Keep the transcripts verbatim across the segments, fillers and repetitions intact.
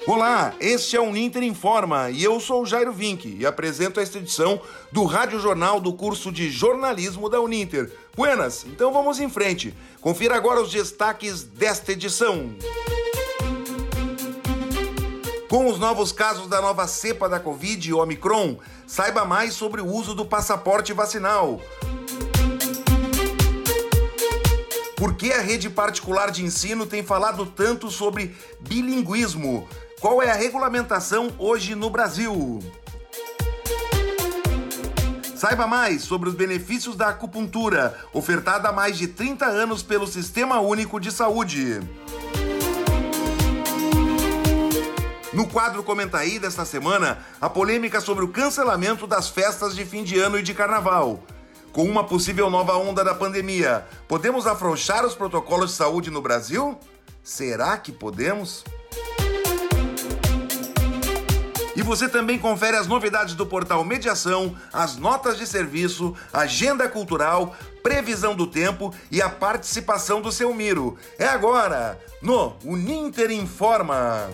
Olá, este é o Uninter Informa e eu sou o Jairo Vinck e apresento esta edição do Rádio Jornal do curso de jornalismo da Uninter. Buenas, então vamos em frente. Confira agora os destaques desta edição. Com os novos casos da nova cepa da Covid, o Omicron, saiba mais sobre o uso do passaporte vacinal. Por que a rede particular de ensino tem falado tanto sobre bilinguismo? Qual é a regulamentação hoje no Brasil? Saiba mais sobre os benefícios da acupuntura, ofertada há mais de trinta anos pelo Sistema Único de Saúde. No quadro Comenta Aí desta semana, a polêmica sobre o cancelamento das festas de fim de ano e de carnaval. Com uma possível nova onda da pandemia, podemos afrouxar os protocolos de saúde no Brasil? Será que podemos? E você também confere as novidades do portal Mediação, as notas de serviço, agenda cultural, previsão do tempo e a participação do seu Miro. É agora, no Uninter Informa.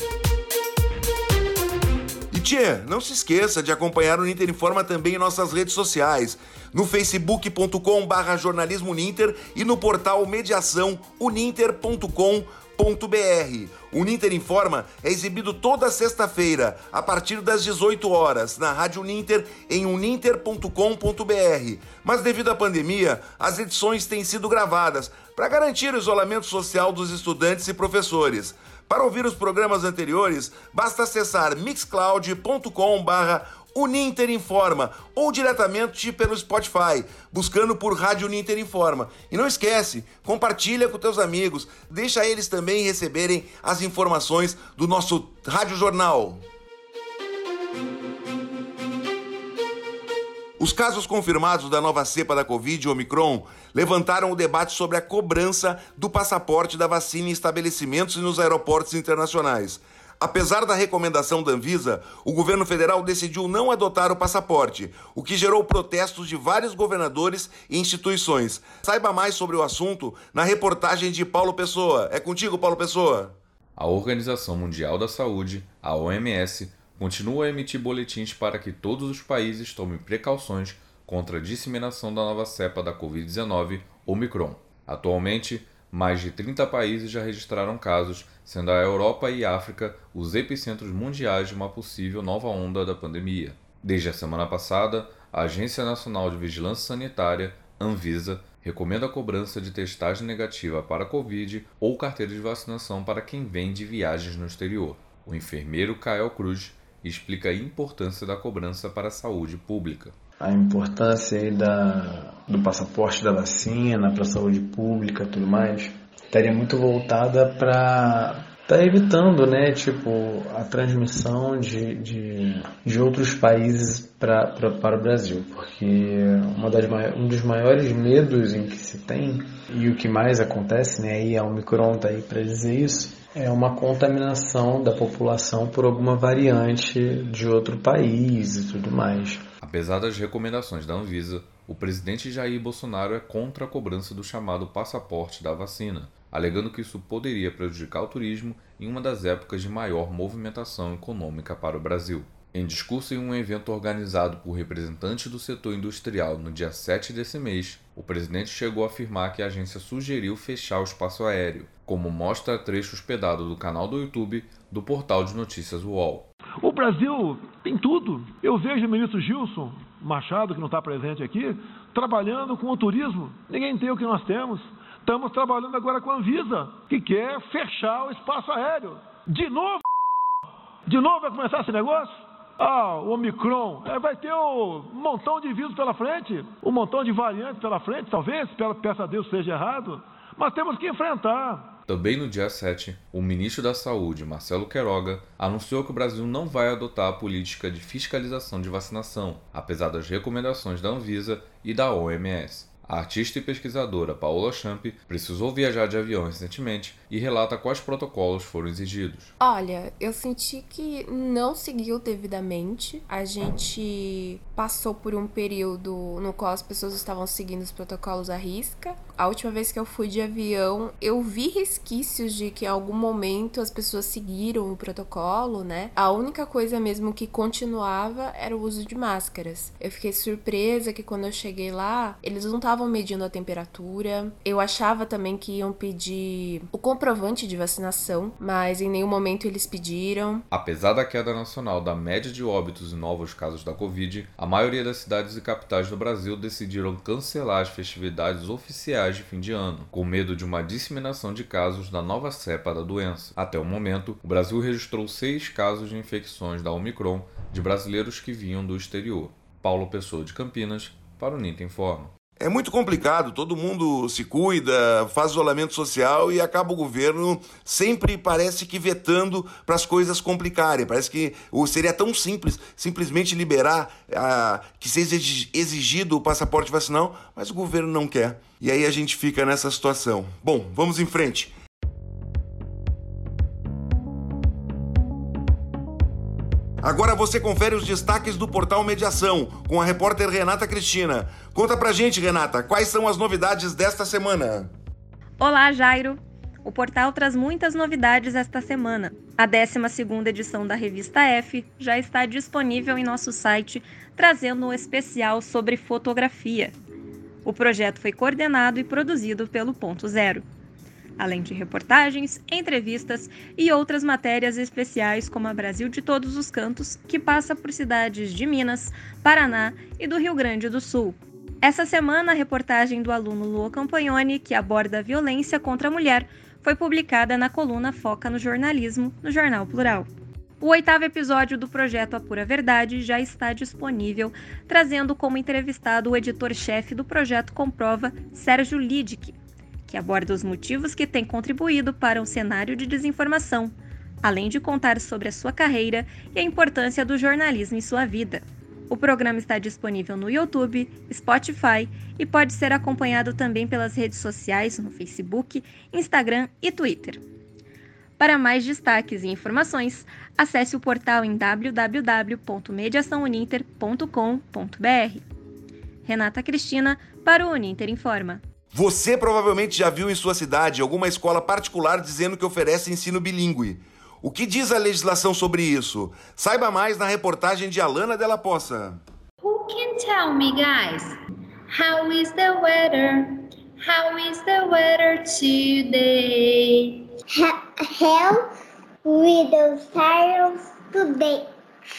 E tchê, não se esqueça de acompanhar o Uninter Informa também em nossas redes sociais, no facebook ponto com barra jornalismo Uninter e no portal mediação uninter ponto com ponto br. O Uninter Informa é exibido toda sexta-feira, a partir das dezoito horas, na Rádio Uninter, em uninter ponto com ponto br. Mas devido à pandemia, as edições têm sido gravadas para garantir o isolamento social dos estudantes e professores. Para ouvir os programas anteriores, basta acessar mixcloud ponto com barra Uninter Informa ou diretamente pelo Spotify, buscando por Rádio Uninter Informa. E não esquece, compartilha com teus amigos, deixa eles também receberem as informações do nosso Rádio Jornal. Os casos confirmados da nova cepa da Covid, Omicron, levantaram o debate sobre a cobrança do passaporte da vacina em estabelecimentos e nos aeroportos internacionais. Apesar da recomendação da Anvisa, o governo federal decidiu não adotar o passaporte, o que gerou protestos de vários governadores e instituições. Saiba mais sobre o assunto na reportagem de Paulo Pessoa. É contigo, Paulo Pessoa. A Organização Mundial da Saúde, a O M S, continua a emitir boletins para que todos os países tomem precauções contra a disseminação da nova cepa da covid dezenove, Omicron. Atualmente, mais de trinta países já registraram casos, sendo a Europa e a África os epicentros mundiais de uma possível nova onda da pandemia. Desde a semana passada, a Agência Nacional de Vigilância Sanitária, Anvisa, recomenda a cobrança de testagem negativa para a Covid ou carteira de vacinação para quem vem de viagens no exterior. O enfermeiro Kael Cruz explica a importância da cobrança para a saúde pública. A importância aí da, do passaporte da vacina para a saúde pública e tudo mais estaria muito voltada para estar tá evitando, né, tipo, a transmissão de, de, de outros países pra, pra, para o Brasil, porque uma das, um dos maiores medos em que se tem, e o que mais acontece, né, e a Omicron está aí para dizer isso, é uma contaminação da população por alguma variante de outro país e tudo mais. Apesar das recomendações da Anvisa, o presidente Jair Bolsonaro é contra a cobrança do chamado passaporte da vacina, alegando que isso poderia prejudicar o turismo em uma das épocas de maior movimentação econômica para o Brasil. Em discurso em um evento organizado por representantes do setor industrial no dia sete desse mês, o presidente chegou a afirmar que a agência sugeriu fechar o espaço aéreo, como mostra trecho hospedado do canal do YouTube do portal de notícias U O L. O Brasil tem tudo. Eu vejo o ministro Gilson Machado, que não está presente aqui, trabalhando com o turismo. Ninguém tem o que nós temos. Estamos trabalhando agora com a Anvisa, que quer fechar o espaço aéreo. De novo? De novo vai começar esse negócio? Ah, o Omicron. É, vai ter um montão de vírus pela frente, um montão de variantes pela frente, talvez, peça a Deus seja errado, mas temos que enfrentar. Também no dia sete, o ministro da Saúde, Marcelo Queiroga, anunciou que o Brasil não vai adotar a política de fiscalização de vacinação, apesar das recomendações da Anvisa e da O M S. A artista e pesquisadora Paola Champ precisou viajar de avião recentemente e relata quais protocolos foram exigidos. Olha, eu senti que não seguiu devidamente. A gente passou por um período no qual as pessoas estavam seguindo os protocolos à risca, A última vez que eu fui de avião, eu vi resquícios de que em algum momento as pessoas seguiram o protocolo, né? A única coisa mesmo que continuava era o uso de máscaras. Eu fiquei surpresa que quando eu cheguei lá, eles não estavam medindo a temperatura. Eu achava também que iam pedir o comprovante de vacinação, mas em nenhum momento eles pediram. Apesar da queda nacional da média de óbitos e novos casos da Covid, a maioria das cidades e capitais do Brasil decidiram cancelar as festividades oficiais de fim de ano, com medo de uma disseminação de casos da nova cepa da doença. Até o momento, o Brasil registrou seis casos de infecções da Omicron de brasileiros que vinham do exterior. Paulo Pessoa de Campinas, para o Ninter Informa. É muito complicado, todo mundo se cuida, faz isolamento social e acaba o governo sempre parece que vetando para as coisas complicarem. Parece que seria tão simples, simplesmente liberar a, que seja exigido o passaporte vacinal, mas o governo não quer. E aí a gente fica nessa situação. Bom, vamos em frente. Agora você confere os destaques do Portal Mediação, com a repórter Renata Cristina. Conta pra gente, Renata, quais são as novidades desta semana? Olá, Jairo! O portal traz muitas novidades esta semana. A décima segunda edição da Revista F já está disponível em nosso site, trazendo um especial sobre fotografia. O projeto foi coordenado e produzido pelo Ponto Zero. Além de reportagens, entrevistas e outras matérias especiais como a Brasil de Todos os Cantos, que passa por cidades de Minas, Paraná e do Rio Grande do Sul. Essa semana, a reportagem do aluno Lua Campagnoni, que aborda a violência contra a mulher, foi publicada na coluna Foca no Jornalismo, no Jornal Plural. O oitavo episódio do projeto A Pura Verdade já está disponível, trazendo como entrevistado o editor-chefe do projeto Comprova, Sérgio Lidic, que aborda os motivos que têm contribuído para um cenário de desinformação, além de contar sobre a sua carreira e a importância do jornalismo em sua vida. O programa está disponível no YouTube, Spotify e pode ser acompanhado também pelas redes sociais no Facebook, Instagram e Twitter. Para mais destaques e informações, acesse o portal em w w w ponto mediação uninter ponto com ponto b r. Renata Cristina, para o Uninter Informa. Você provavelmente já viu em sua cidade alguma escola particular dizendo que oferece ensino bilíngue. O que diz a legislação sobre isso? Saiba mais na reportagem de Alana Della Poça. Who can tell me, guys? How is the weather? How is the weather today? How with the stars today?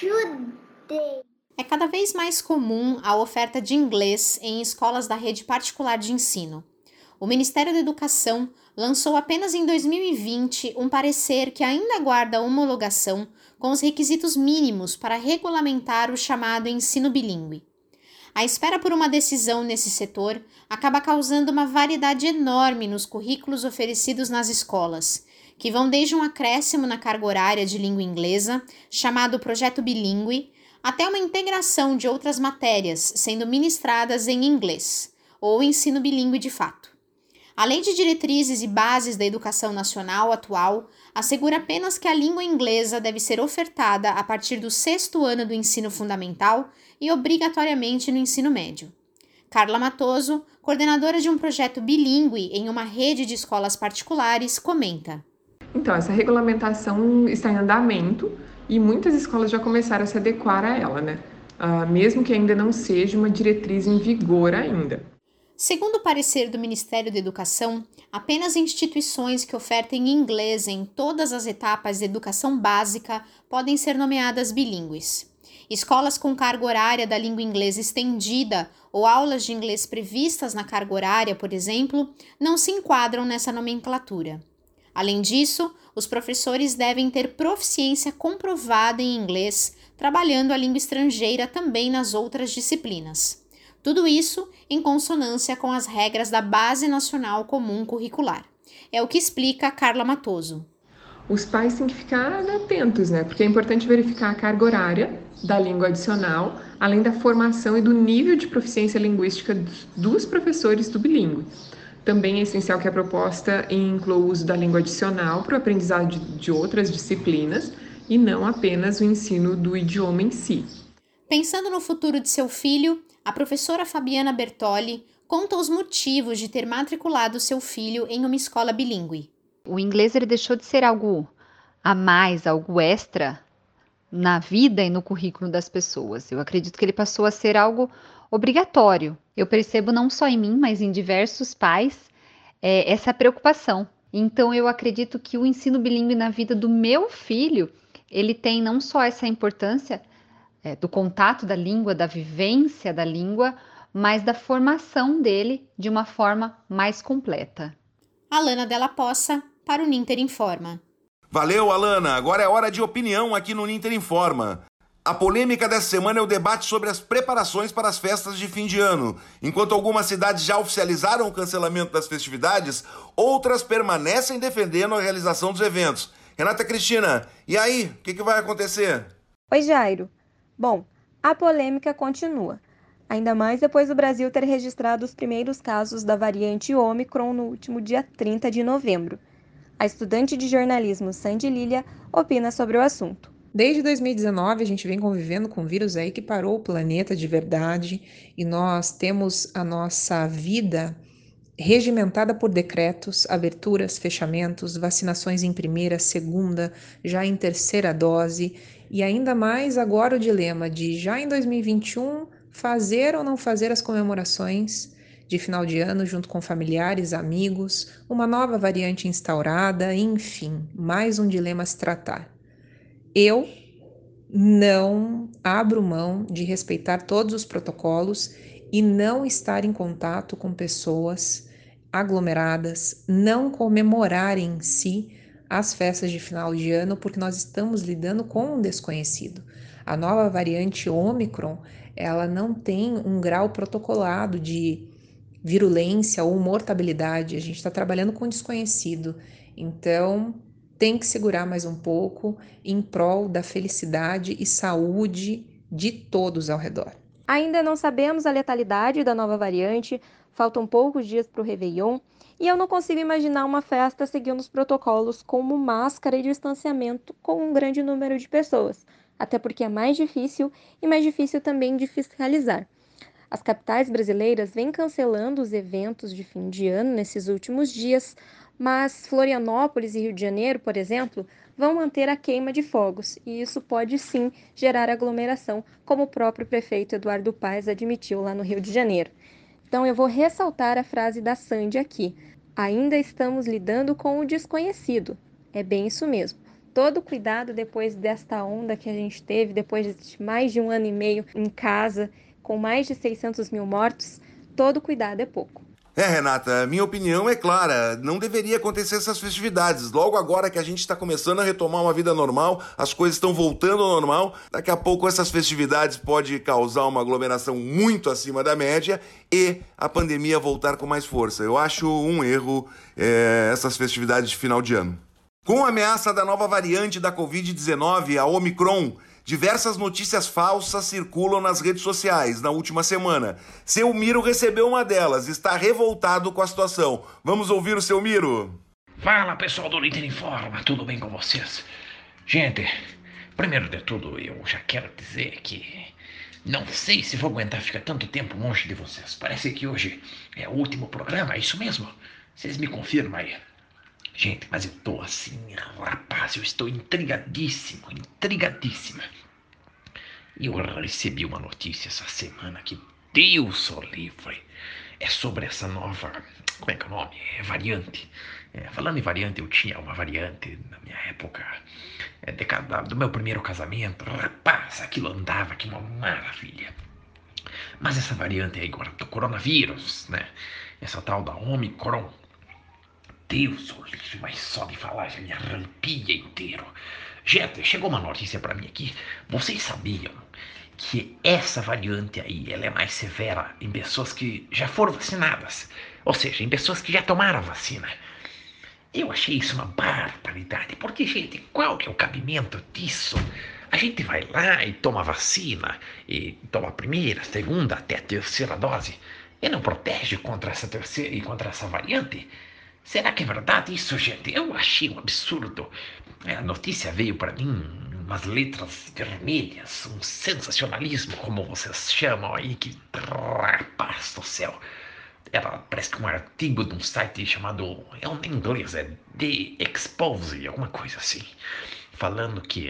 Today. É cada vez mais comum a oferta de inglês em escolas da rede particular de ensino. O Ministério da Educação lançou apenas em dois mil e vinte um parecer que ainda guarda homologação com os requisitos mínimos para regulamentar o chamado ensino bilíngue. A espera por uma decisão nesse setor acaba causando uma variedade enorme nos currículos oferecidos nas escolas, que vão desde um acréscimo na carga horária de língua inglesa, chamado Projeto Bilíngue, até uma integração de outras matérias sendo ministradas em inglês, ou ensino bilíngue de fato. A Lei de Diretrizes e Bases da Educação Nacional atual assegura apenas que a língua inglesa deve ser ofertada a partir do sexto ano do ensino fundamental e obrigatoriamente no ensino médio. Carla Matoso, coordenadora de um projeto bilíngue em uma rede de escolas particulares, comenta. Então, essa regulamentação está em andamento e muitas escolas já começaram a se adequar a ela, né? Uh, mesmo que ainda não seja uma diretriz em vigor ainda. Segundo o parecer do Ministério da Educação, apenas instituições que ofertem inglês em todas as etapas da educação básica podem ser nomeadas bilíngues. Escolas com carga horária da língua inglesa estendida ou aulas de inglês previstas na carga horária, por exemplo, não se enquadram nessa nomenclatura. Além disso, os professores devem ter proficiência comprovada em inglês, trabalhando a língua estrangeira também nas outras disciplinas. Tudo isso em consonância com as regras da Base Nacional Comum Curricular. É o que explica Carla Matoso. Os pais têm que ficar atentos, né? Porque é importante verificar a carga horária da língua adicional, além da formação e do nível de proficiência linguística dos professores do bilíngue. Também é essencial que a proposta inclua o uso da língua adicional para o aprendizado de, de outras disciplinas e não apenas o ensino do idioma em si. Pensando no futuro de seu filho, a professora Fabiana Bertoli, conta os motivos de ter matriculado seu filho em uma escola bilíngue. O inglês ele deixou de ser algo a mais, algo extra na vida e no currículo das pessoas. Eu acredito que ele passou a ser algo obrigatório. Eu percebo não só em mim, mas em diversos pais, é, essa preocupação. Então eu acredito que o ensino bilíngue na vida do meu filho, ele tem não só essa importância é, do contato da língua, da vivência da língua, mas da formação dele de uma forma mais completa. Alana Della Poça, para o Ninter Informa. Valeu, Alana. Agora é hora de opinião aqui no Ninter Informa. A polêmica dessa semana é o debate sobre as preparações para as festas de fim de ano. Enquanto algumas cidades já oficializaram o cancelamento das festividades, outras permanecem defendendo a realização dos eventos. Renata Cristina, e aí? O que, que vai acontecer? Oi, Jairo. Bom, a polêmica continua. Ainda mais depois do Brasil ter registrado os primeiros casos da variante Ômicron no último dia trinta de novembro. A estudante de jornalismo Sandy Lilia opina sobre o assunto. Desde dois mil e dezenove, a gente vem convivendo com um vírus aí que parou o planeta de verdade e nós temos a nossa vida regimentada por decretos, aberturas, fechamentos, vacinações em primeira, segunda, já em terceira dose e ainda mais agora o dilema de já em dois mil e vinte e um fazer ou não fazer as comemorações de final de ano junto com familiares, amigos, uma nova variante instaurada, enfim, mais um dilema a se tratar. Eu não abro mão de respeitar todos os protocolos e não estar em contato com pessoas aglomeradas, não comemorar em si as festas de final de ano, porque nós estamos lidando com um desconhecido. A nova variante Ômicron, ela não tem um grau protocolado de virulência ou mortabilidade, a gente está trabalhando com desconhecido, então tem que segurar mais um pouco em prol da felicidade e saúde de todos ao redor. Ainda não sabemos a letalidade da nova variante, faltam poucos dias para o Réveillon, e eu não consigo imaginar uma festa seguindo os protocolos como máscara e distanciamento com um grande número de pessoas, até porque é mais difícil e mais difícil também de fiscalizar. As capitais brasileiras vêm cancelando os eventos de fim de ano nesses últimos dias, mas Florianópolis e Rio de Janeiro, por exemplo, vão manter a queima de fogos, e isso pode sim gerar aglomeração, como o próprio prefeito Eduardo Paes admitiu lá no Rio de Janeiro. Então eu vou ressaltar a frase da Sandy aqui. Ainda estamos lidando com o desconhecido. É bem isso mesmo. Todo cuidado depois desta onda que a gente teve, depois de mais de um ano e meio em casa, com mais de seiscentos mil mortos, todo cuidado é pouco. É, Renata, minha opinião é clara, não deveria acontecer essas festividades. Logo agora que a gente está começando a retomar uma vida normal, as coisas estão voltando ao normal, daqui a pouco essas festividades podem causar uma aglomeração muito acima da média e a pandemia voltar com mais força. Eu acho um erro é, essas festividades de final de ano. Com a ameaça da nova variante da covid dezenove, a Omicron, diversas notícias falsas circulam nas redes sociais na última semana. Seu Miro recebeu uma delas, está revoltado com a situação. Vamos ouvir o seu Miro? Fala, pessoal do Ninter Informa, tudo bem com vocês? Gente, primeiro de tudo, eu já quero dizer que não sei se vou aguentar ficar tanto tempo longe de vocês. Parece que hoje é o último programa, é isso mesmo? Vocês me confirmam aí? Gente, mas eu tô assim, rapaz, eu estou intrigadíssimo, intrigadíssima. E eu recebi uma notícia essa semana que, Deus o livre, é sobre essa nova, como é que é o nome? É variante. É, falando em variante, eu tinha uma variante na minha época, é, de, do meu primeiro casamento. Rapaz, aquilo andava que uma maravilha. Mas essa variante aí agora do coronavírus, né? Essa tal da Omicron. Deus, o livre, mas só de falar já me arrepia inteiro. Gente, chegou uma notícia pra mim aqui. Vocês sabiam que essa variante aí, ela é mais severa em pessoas que já foram vacinadas? Ou seja, em pessoas que já tomaram a vacina. Eu achei isso uma barbaridade. Porque, gente, qual que é o cabimento disso? A gente vai lá e toma vacina, e toma a primeira, segunda, até a terceira dose, e não protege contra essa terceira e contra essa variante? Será que é verdade isso, gente? Eu achei um absurdo. A notícia veio para mim umas letras vermelhas, um sensacionalismo, como vocês chamam aí, que rapaz do céu. era, parece que um artigo de um site chamado, é um em inglês, é The Expose, alguma coisa assim, falando que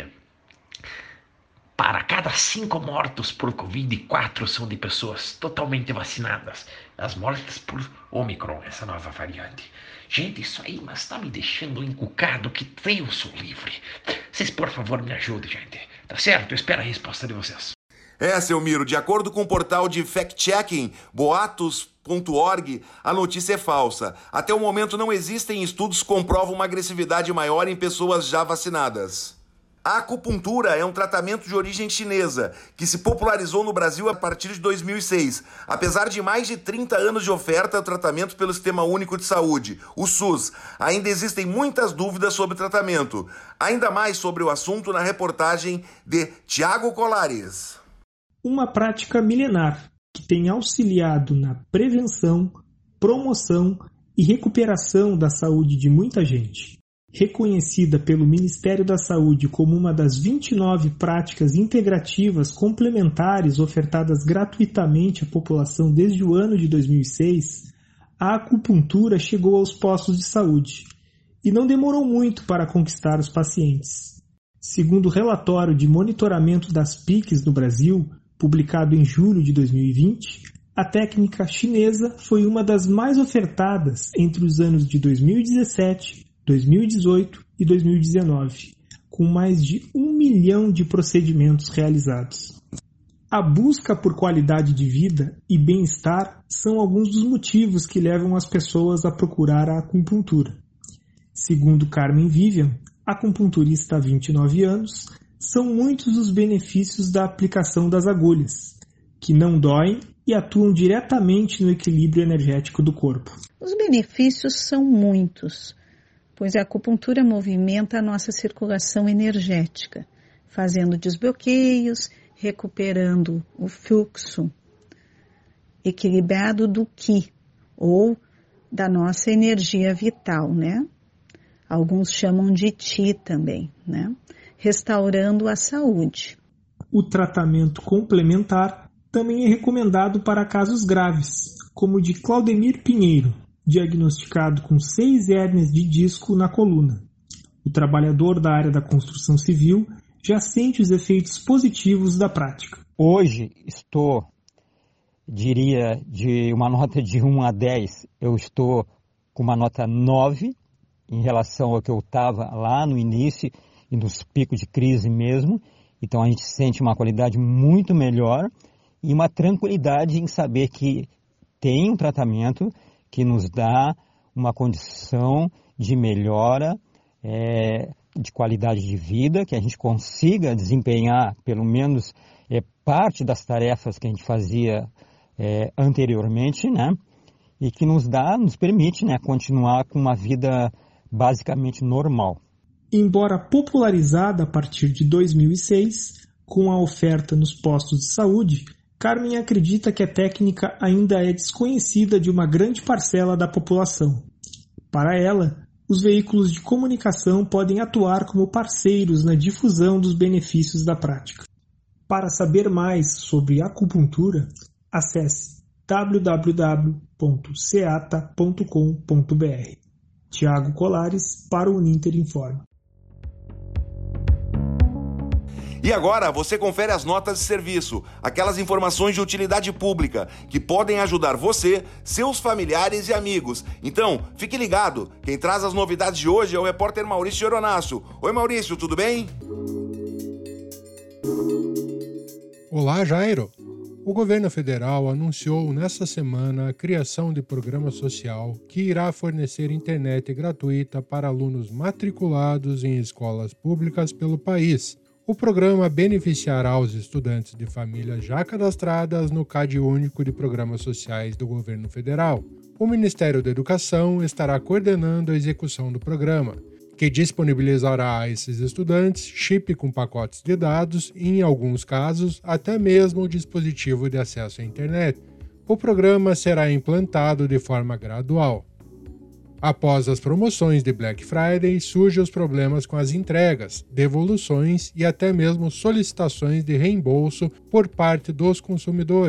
para cada cinco mortos por Covid, quatro são de pessoas totalmente vacinadas. As mortes por Omicron, essa nova variante. Gente, isso aí mas está me deixando encucado, que Deus sou livre. Vocês, por favor, me ajudem, gente. Tá certo? Eu espero a resposta de vocês. É, seu Miro, de acordo com o portal de fact-checking boatos ponto org, a notícia é falsa. Até o momento não existem estudos que comprovam uma agressividade maior em pessoas já vacinadas. A acupuntura é um tratamento de origem chinesa, que se popularizou no Brasil a partir de dois mil e seis. Apesar de mais de trinta anos de oferta, o tratamento pelo Sistema Único de Saúde, o SUS, ainda existem muitas dúvidas sobre o tratamento. Ainda mais sobre o assunto na reportagem de Tiago Colares. Uma prática milenar que tem auxiliado na prevenção, promoção e recuperação da saúde de muita gente. Reconhecida pelo Ministério da Saúde como uma das vinte e nove práticas integrativas complementares ofertadas gratuitamente à população desde o ano de dois mil e seis, a acupuntura chegou aos postos de saúde e não demorou muito para conquistar os pacientes. Segundo o relatório de monitoramento das P I Cs no Brasil, publicado em julho de dois mil e vinte, a técnica chinesa foi uma das mais ofertadas entre os anos de dois mil e dezessete, dois mil e dezoito e dois mil e dezenove, com mais de um milhão de procedimentos realizados. A busca por qualidade de vida e bem-estar são alguns dos motivos que levam as pessoas a procurar a acupuntura. Segundo Carmen Vivian, acupunturista há vinte e nove anos, são muitos os benefícios da aplicação das agulhas, que não doem e atuam diretamente no equilíbrio energético do corpo. Os benefícios são muitos, pois a acupuntura movimenta a nossa circulação energética, fazendo desbloqueios, recuperando o fluxo equilibrado do Qi, ou da nossa energia vital, né? Alguns chamam de Qi também, né? Restaurando a saúde. O tratamento complementar também é recomendado para casos graves, como o de Claudemir Pinheiro, diagnosticado com seis hérnias de disco na coluna. O trabalhador da área da construção civil já sente os efeitos positivos da prática. Hoje estou, diria, de uma nota de um a dez, eu estou com uma nota nove em relação ao que eu estava lá no início e nos picos de crise mesmo. Então a gente sente uma qualidade muito melhor e uma tranquilidade em saber que tem um tratamento que nos dá uma condição de melhora, é, de qualidade de vida, que a gente consiga desempenhar pelo menos é, parte das tarefas que a gente fazia é, anteriormente, né? E que nos dá, nos permite, né, continuar com uma vida basicamente normal. Embora popularizada a partir de dois mil e seis, com a oferta nos postos de saúde, Carmen acredita que a técnica ainda é desconhecida de uma grande parcela da população. Para ela, os veículos de comunicação podem atuar como parceiros na difusão dos benefícios da prática. Para saber mais sobre acupuntura, acesse w w w ponto seata ponto com ponto b r. Tiago Colares para o Uninter Informa. E agora você confere as notas de serviço, aquelas informações de utilidade pública que podem ajudar você, seus familiares e amigos. Então, fique ligado, quem traz as novidades de hoje é o repórter Maurício Geronasso. Oi Maurício, tudo bem? Olá Jairo! O governo federal anunciou nesta semana a criação de programa social que irá fornecer internet gratuita para alunos matriculados em escolas públicas pelo país. O programa beneficiará os estudantes de famílias já cadastradas no CAD Único de Programas Sociais do Governo Federal. O Ministério da Educação estará coordenando a execução do programa, que disponibilizará a esses estudantes chip com pacotes de dados e, em alguns casos, até mesmo o dispositivo de acesso à internet. O programa será implantado de forma gradual. Após as promoções de Black Friday, surgem os problemas com as entregas, devoluções e até mesmo solicitações de reembolso por parte dos consumidores.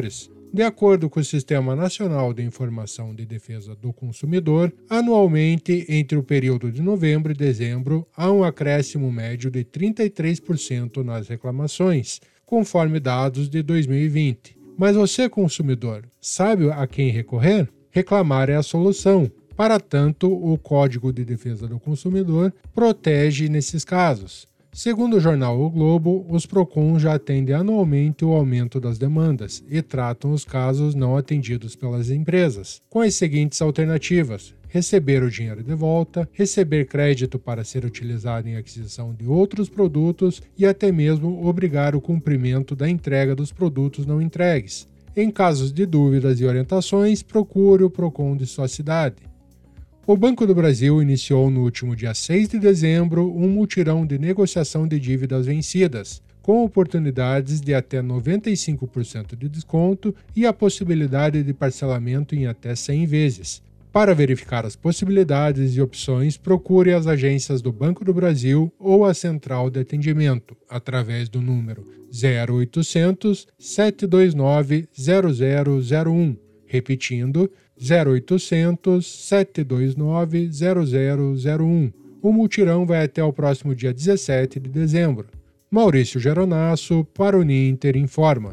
De acordo com o Sistema Nacional de Informação de Defesa do Consumidor, anualmente, entre o período de novembro e dezembro, há um acréscimo médio de trinta e três por cento nas reclamações, conforme dados de dois mil e vinte. Mas você, consumidor, sabe a quem recorrer? Reclamar é a solução. Para tanto, o Código de Defesa do Consumidor protege nesses casos. Segundo o jornal O Globo, os PROCON já atendem anualmente o aumento das demandas e tratam os casos não atendidos pelas empresas, com as seguintes alternativas: receber o dinheiro de volta, receber crédito para ser utilizado em aquisição de outros produtos e até mesmo obrigar o cumprimento da entrega dos produtos não entregues. Em casos de dúvidas e orientações, procure o PROCON de sua cidade. O Banco do Brasil iniciou no último dia seis de dezembro um mutirão de negociação de dívidas vencidas, com oportunidades de até noventa e cinco por cento de desconto e a possibilidade de parcelamento em até cem vezes. Para verificar as possibilidades e opções, procure as agências do Banco do Brasil ou a central de atendimento, através do número zero oitocentos, sete dois nove, zero zero zero um, repetindo zero oitocentos, sete dois nove, zero zero zero um. O mutirão vai até o próximo dia dezessete de dezembro. Maurício Geronasso, para o Ninter Informa.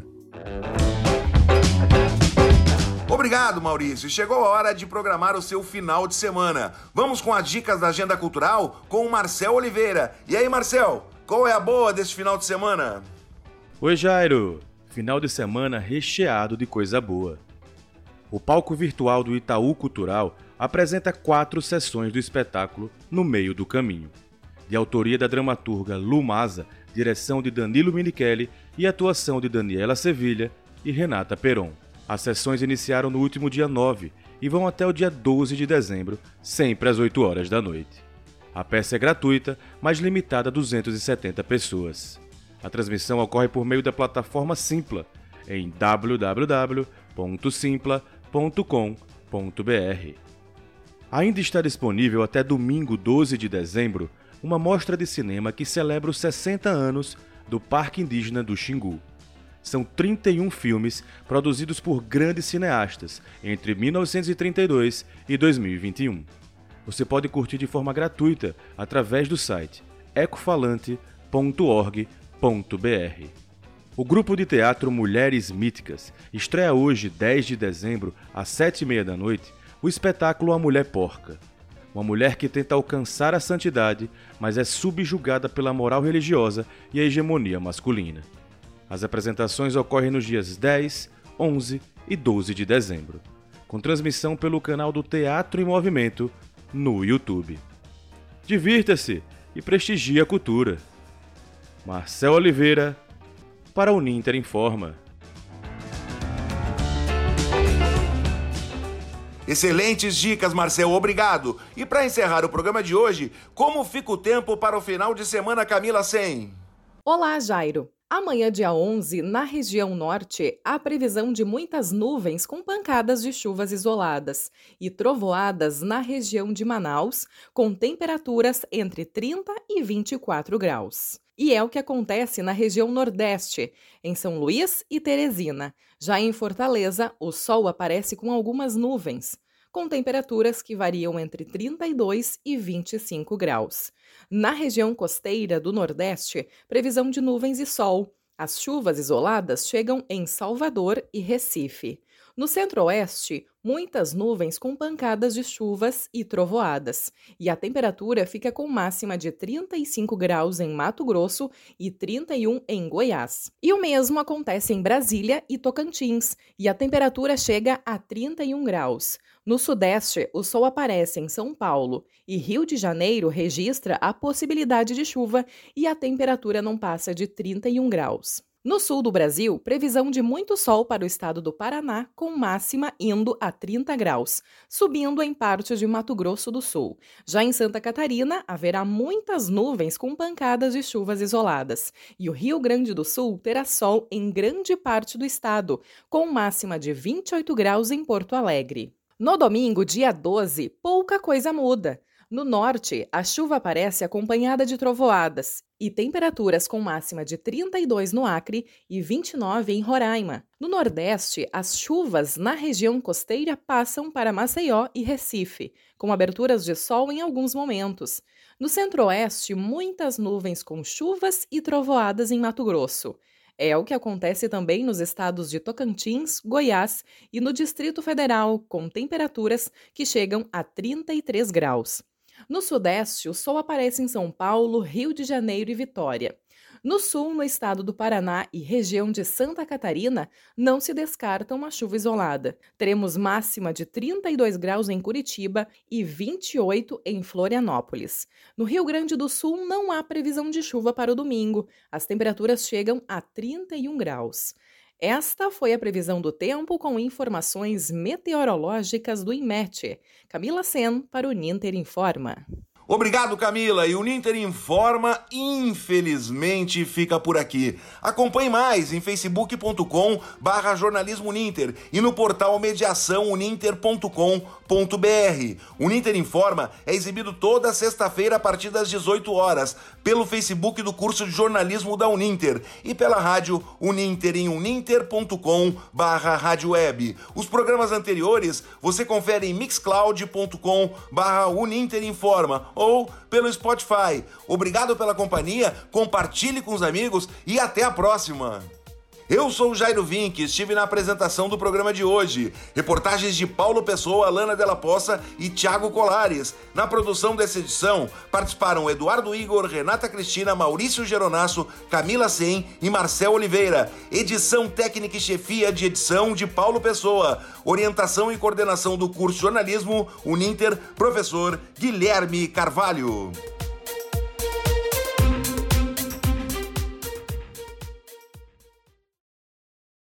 Obrigado, Maurício. Chegou a hora de programar o seu final de semana. Vamos com as dicas da agenda cultural com o Marcel Oliveira. E aí, Marcel, qual é a boa desse final de semana? Oi, Jairo. Final de semana recheado de coisa boa. O palco virtual do Itaú Cultural apresenta quatro sessões do espetáculo No Meio do Caminho, de autoria da dramaturga Lu Maza, direção de Danilo Minichelli e atuação de Daniela Sevilha e Renata Peron. As sessões iniciaram no último dia nove e vão até o dia doze de dezembro, sempre às oito horas da noite. A peça é gratuita, mas limitada a duzentas e setenta pessoas. A transmissão ocorre por meio da plataforma Simpla, em w w w ponto simpla ponto com ponto b r. Ainda está disponível até domingo doze de dezembro uma mostra de cinema que celebra os sessenta anos do Parque Indígena do Xingu. São trinta e um filmes produzidos por grandes cineastas entre mil novecentos e trinta e dois e dois mil e vinte e um. Você pode curtir de forma gratuita através do site ecofalante ponto org ponto b r. O grupo de teatro Mulheres Míticas estreia hoje, dez de dezembro, às sete e meia da noite, o espetáculo A Mulher Porca. Uma mulher que tenta alcançar a santidade, mas é subjugada pela moral religiosa e a hegemonia masculina. As apresentações ocorrem nos dias dez, onze e doze de dezembro, com transmissão pelo canal do Teatro em Movimento no YouTube. Divirta-se e prestigie a cultura. Marcel Oliveira, para o Ninter Informa. Excelentes dicas, Marcel, obrigado. E para encerrar o programa de hoje, como fica o tempo para o final de semana, Camila Sen? Olá, Jairo. Amanhã, dia onze, na região norte, há previsão de muitas nuvens com pancadas de chuvas isoladas e trovoadas na região de Manaus, com temperaturas entre trinta e vinte e quatro graus. E é o que acontece na região nordeste, em São Luís e Teresina. Já em Fortaleza, o sol aparece com algumas nuvens, com temperaturas que variam entre trinta e dois e vinte e cinco graus. Na região costeira do Nordeste, previsão de nuvens e sol. As chuvas isoladas chegam em Salvador e Recife. No Centro-Oeste, muitas nuvens com pancadas de chuvas e trovoadas. E a temperatura fica com máxima de trinta e cinco graus em Mato Grosso e trinta e um em Goiás. E o mesmo acontece em Brasília e Tocantins, e a temperatura chega a trinta e um graus. No Sudeste, o sol aparece em São Paulo e Rio de Janeiro registra a possibilidade de chuva e a temperatura não passa de trinta e um graus. No sul do Brasil, previsão de muito sol para o estado do Paraná, com máxima indo a trinta graus, subindo em parte de Mato Grosso do Sul. Já em Santa Catarina, haverá muitas nuvens com pancadas de chuvas isoladas. E o Rio Grande do Sul terá sol em grande parte do estado, com máxima de vinte e oito graus em Porto Alegre. No domingo, dia doze, pouca coisa muda. No norte, a chuva aparece acompanhada de trovoadas e temperaturas com máxima de trinta e dois no Acre e vinte e nove em Roraima. No nordeste, as chuvas na região costeira passam para Maceió e Recife, com aberturas de sol em alguns momentos. No centro-oeste, muitas nuvens com chuvas e trovoadas em Mato Grosso. É o que acontece também nos estados de Tocantins, Goiás e no Distrito Federal, com temperaturas que chegam a trinta e três graus. No sudeste, o sol aparece em São Paulo, Rio de Janeiro e Vitória. No sul, no estado do Paraná e região de Santa Catarina, não se descarta uma chuva isolada. Teremos máxima de trinta e dois graus em Curitiba e vinte e oito em Florianópolis. No Rio Grande do Sul, não há previsão de chuva para o domingo. As temperaturas chegam a trinta e um graus. Esta foi a previsão do tempo com informações meteorológicas do INMET. Camila Sen para o Ninter Informa. Obrigado, Camila. E o Ninter Informa, infelizmente, fica por aqui. Acompanhe mais em facebook ponto com barra jornalismo Ninter e no portal mediação uninter ponto com ponto br. O Ninter Informa é exibido toda sexta-feira a partir das dezoito horas pelo Facebook do curso de jornalismo da Uninter e pela rádio Uninter em uninter ponto com barra rádio web. Os programas anteriores você confere em mixcloud ponto com barra Uninter Informa ou pelo Spotify. Obrigado pela companhia, compartilhe com os amigos e até a próxima! Eu sou o Jairo Vink, estive na apresentação do programa de hoje. Reportagens de Paulo Pessoa, Lana Della Poça e Thiago Colares. Na produção dessa edição participaram Eduardo Igor, Renata Cristina, Maurício Geronasso, Camila Sen e Marcel Oliveira. Edição técnica e chefia de edição de Paulo Pessoa. Orientação e coordenação do curso de jornalismo Uninter, professor Guilherme Carvalho.